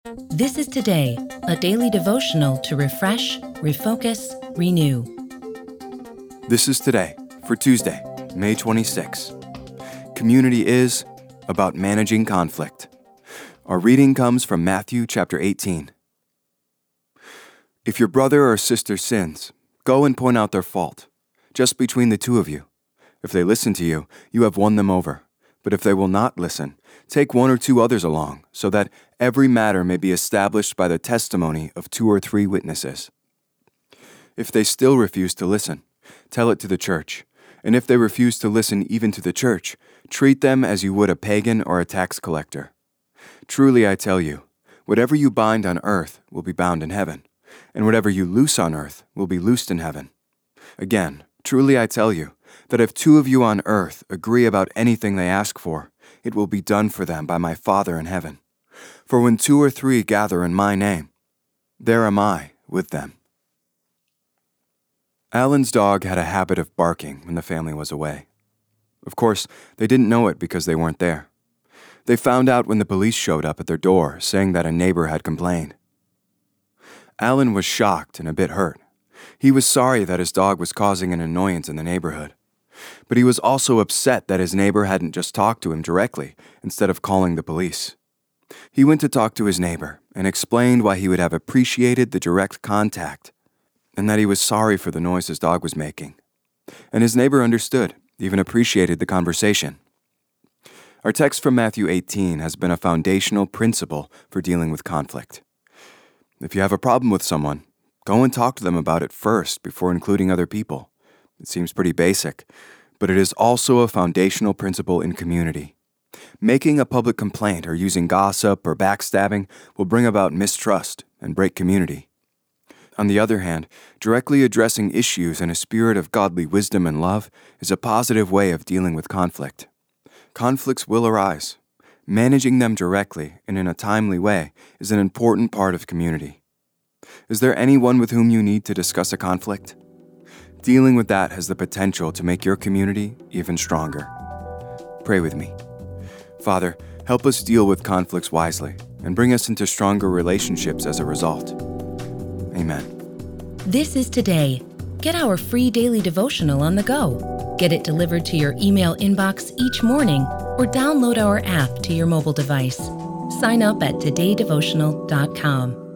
This is Today, a daily devotional to refresh, refocus, renew. This is Today for Tuesday, May 26. Community is about managing conflict. Our reading comes from Matthew chapter 18. If your brother or sister sins, go and point out their fault, just between the two of you. If they listen to you, you have won them over. But if they will not listen, take one or two others along, so that every matter may be established by the testimony of 2 or 3 witnesses. If they still refuse to listen, tell it to the church. And if they refuse to listen even to the church, treat them as you would a pagan or a tax collector. Truly I tell you, whatever you bind on earth will be bound in heaven, and whatever you loose on earth will be loosed in heaven. Again, truly I tell you, that if 2 of you on earth agree about anything they ask for, it will be done for them by my Father in heaven. For when 2 or 3 gather in my name, there am I with them. Alan's dog had a habit of barking when the family was away. Of course, they didn't know it because they weren't there. They found out when the police showed up at their door, saying that a neighbor had complained. Alan was shocked and a bit hurt. He was sorry that his dog was causing an annoyance in the neighborhood. But he was also upset that his neighbor hadn't just talked to him directly instead of calling the police. He went to talk to his neighbor and explained why he would have appreciated the direct contact and that he was sorry for the noise his dog was making. And his neighbor understood, even appreciated the conversation. Our text from Matthew 18 has been a foundational principle for dealing with conflict. If you have a problem with someone, go and talk to them about it first before including other people. It seems pretty basic, but it is also a foundational principle in community. Making a public complaint or using gossip or backstabbing will bring about mistrust and break community. On the other hand, directly addressing issues in a spirit of godly wisdom and love is a positive way of dealing with conflict. Conflicts will arise. Managing them directly and in a timely way is an important part of community. Is there anyone with whom you need to discuss a conflict? Dealing with that has the potential to make your community even stronger. Pray with me. Father, help us deal with conflicts wisely and bring us into stronger relationships as a result. Amen. This is Today. Get our free daily devotional on the go. Get it delivered to your email inbox each morning or download our app to your mobile device. Sign up at todaydevotional.com.